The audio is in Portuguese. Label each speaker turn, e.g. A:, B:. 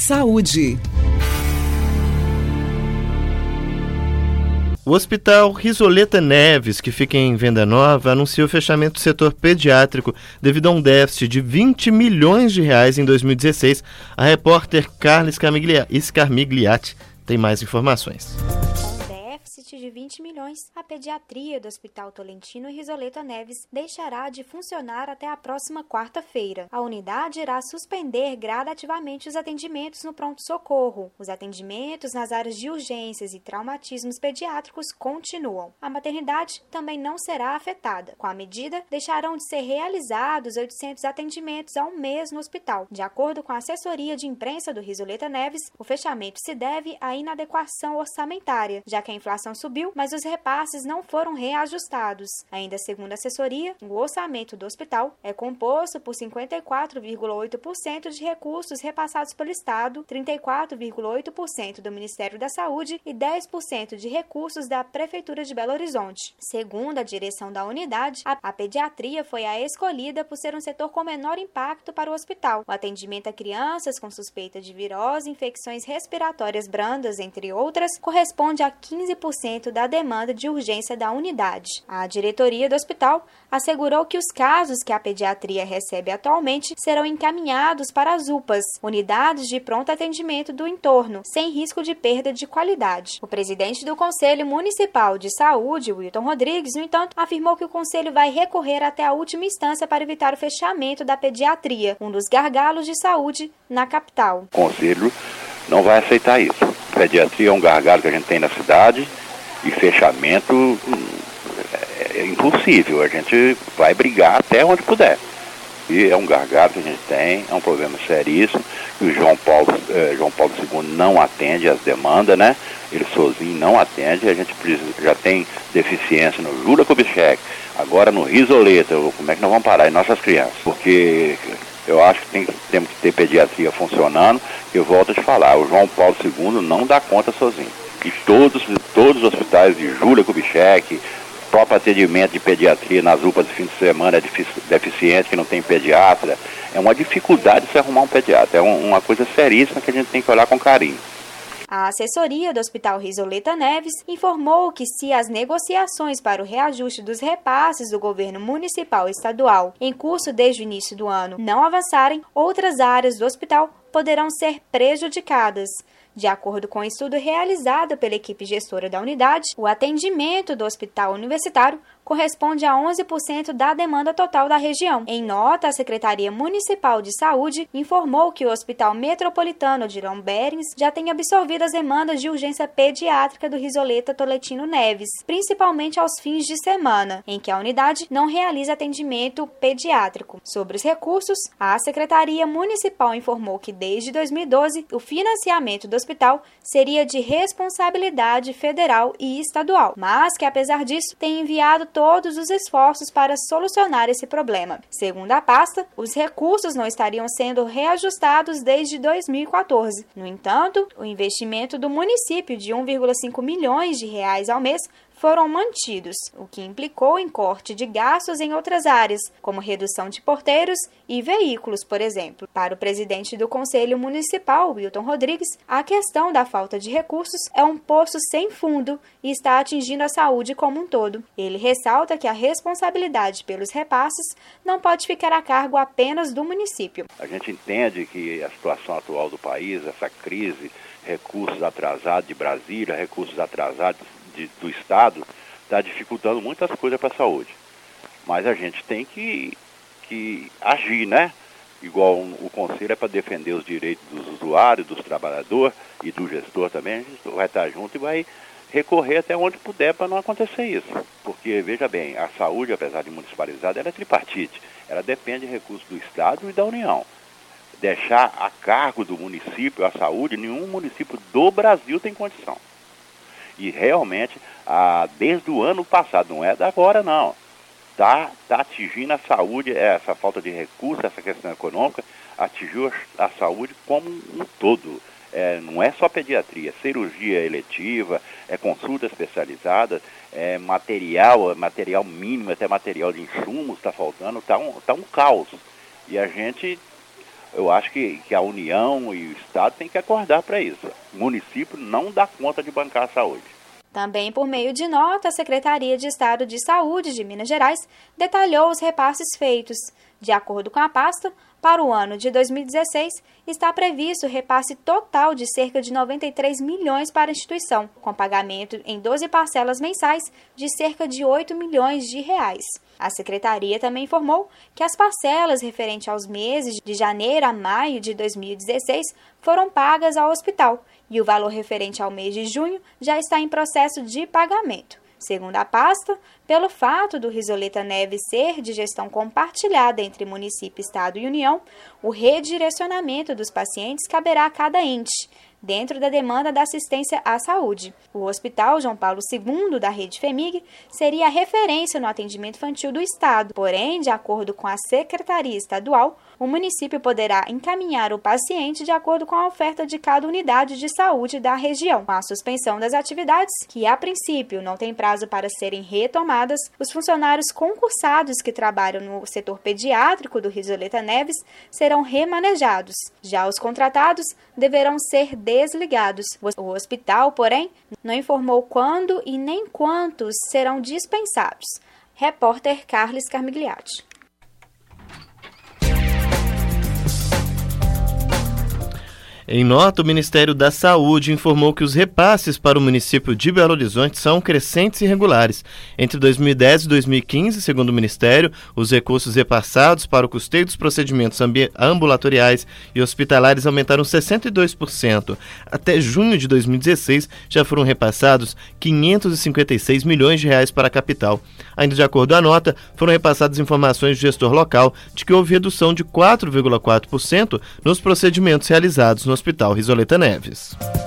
A: Saúde.
B: O Hospital Risoleta Neves, que fica em Venda Nova, anunciou o fechamento do setor pediátrico devido a um déficit de R$20 milhões em 2016. A repórter Carla Scarmigliati tem mais informações.
C: De 20 milhões, a pediatria do Hospital Tolentino Risoleta Neves deixará de funcionar até a próxima quarta-feira. A unidade irá suspender gradativamente os atendimentos no pronto-socorro. Os atendimentos nas áreas de urgências e traumatismos pediátricos continuam. A maternidade também não será afetada. Com a medida, deixarão de ser realizados 800 atendimentos ao mês no hospital. De acordo com a assessoria de imprensa do Risoleta Neves, o fechamento se deve à inadequação orçamentária, já que a inflação subiu, mas os repasses não foram reajustados. Ainda segundo a assessoria, o orçamento do hospital é composto por 54,8% de recursos repassados pelo Estado, 34,8% do Ministério da Saúde e 10% de recursos da Prefeitura de Belo Horizonte. Segundo a direção da unidade, a pediatria foi a escolhida por ser um setor com menor impacto para o hospital. O atendimento a crianças com suspeita de virose, infecções respiratórias brandas, entre outras, corresponde a 15% da demanda de urgência da unidade. A diretoria do hospital assegurou que os casos que a pediatria recebe atualmente serão encaminhados para as UPAs, unidades de pronto atendimento do entorno, sem risco de perda de qualidade. O presidente do Conselho Municipal de Saúde, Wilton Rodrigues, no entanto, afirmou que o Conselho vai recorrer até a última instância para evitar o fechamento da pediatria, um dos gargalos de saúde na capital.
D: O Conselho não vai aceitar isso. A pediatria é um gargalo que a gente tem na cidade, e fechamento é impossível, a gente vai brigar até onde puder. E é um gargalo que a gente tem, é um problema seríssimo, que o João Paulo II não atende às demandas, né? Ele sozinho não atende, a gente já tem deficiência no Júlia Kubitschek, agora no Risoleta. Como é que nós vamos parar em nossas crianças? Porque eu acho que temos que ter pediatria funcionando, e eu volto a te falar, o João Paulo II não dá conta sozinho. E todos os hospitais de Júlia Kubitschek, próprio atendimento de pediatria nas UPAs de fim de semana é deficiente, que não tem pediatra. É uma dificuldade se arrumar um pediatra, é uma coisa seríssima que a gente tem que olhar com carinho.
C: A assessoria do Hospital Risoleta Neves informou que se as negociações para o reajuste dos repasses do governo municipal e estadual em curso desde o início do ano não avançarem, outras áreas do hospital poderão ser prejudicadas. De acordo com o estudo realizado pela equipe gestora da unidade, o atendimento do hospital universitário corresponde a 11% da demanda total da região. Em nota, a Secretaria Municipal de Saúde informou que o Hospital Metropolitano de Irão Berens já tem absorvido as demandas de urgência pediátrica do Risoleta Tolentino Neves, principalmente aos fins de semana, em que a unidade não realiza atendimento pediátrico. Sobre os recursos, a Secretaria Municipal informou que desde 2012 o financiamento do hospital seria de responsabilidade federal e estadual, mas que apesar disso tem enviado todos os esforços para solucionar esse problema. Segundo a pasta, os recursos não estariam sendo reajustados desde 2014. No entanto, o investimento do município de R$1,5 milhões ao mês foram mantidos, o que implicou em corte de gastos em outras áreas, como redução de porteiros e veículos, por exemplo. Para o presidente do Conselho Municipal, Wilton Rodrigues, a questão da falta de recursos é um poço sem fundo e está atingindo a saúde como um todo. Ele ressalta que a responsabilidade pelos repasses não pode ficar a cargo apenas do município.
D: A gente entende que a situação atual do país, essa crise, recursos atrasados de Brasília, recursos atrasados do Estado, está dificultando muitas coisas para a saúde. Mas a gente tem que agir, né? Igual o Conselho é para defender os direitos dos usuários, dos trabalhadores e do gestor também, a gente vai estar junto e vai recorrer até onde puder para não acontecer isso. Porque, veja bem, a saúde, apesar de municipalizada, ela é tripartite. Ela depende de recursos do Estado e da União. Deixar a cargo do município a saúde, nenhum município do Brasil tem condição. E realmente, desde o ano passado, não é da agora não, está atingindo a saúde, essa falta de recursos, essa questão econômica, atingiu a saúde como um todo. Não é só pediatria, cirurgia eletiva, consulta especializada, material mínimo, até material de insumos está faltando, está um caos. E a gente Eu acho que a União e o Estado têm que acordar para isso. O município não dá conta de bancar a saúde.
C: Também por meio de nota, a Secretaria de Estado de Saúde de Minas Gerais detalhou os repasses feitos. De acordo com a pasta, para o ano de 2016, está previsto o repasse total de cerca de 93 milhões para a instituição, com pagamento em 12 parcelas mensais de cerca de 8 milhões de reais. A Secretaria também informou que as parcelas referentes aos meses de janeiro a maio de 2016 foram pagas ao hospital e o valor referente ao mês de junho já está em processo de pagamento. Segundo a pasta, pelo fato do Rizoleta Neves ser de gestão compartilhada entre município, Estado e União, o redirecionamento dos pacientes caberá a cada ente, dentro da demanda da assistência à saúde. O Hospital João Paulo II da Rede FEMIG seria a referência no atendimento infantil do Estado. Porém, de acordo com a Secretaria Estadual, o município poderá encaminhar o paciente de acordo com a oferta de cada unidade de saúde da região. Com a suspensão das atividades, que a princípio não tem prazo para serem retomadas, os funcionários concursados que trabalham no setor pediátrico do Rizoleta Neves serão remanejados. Já os contratados deverão ser desligados. O hospital, porém, não informou quando e nem quantos serão dispensados. Repórter Carlos Carmigliati.
B: Em nota, o Ministério da Saúde informou que os repasses para o município de Belo Horizonte são crescentes e regulares. Entre 2010 e 2015, segundo o Ministério, os recursos repassados para o custeio dos procedimentos ambulatoriais e hospitalares aumentaram 62%. Até junho de 2016, já foram repassados 556 milhões de reais para a capital. Ainda de acordo com a nota, foram repassadas informações do gestor local de que houve redução de 4,4% nos procedimentos realizados no Hospital Rizoleta Neves.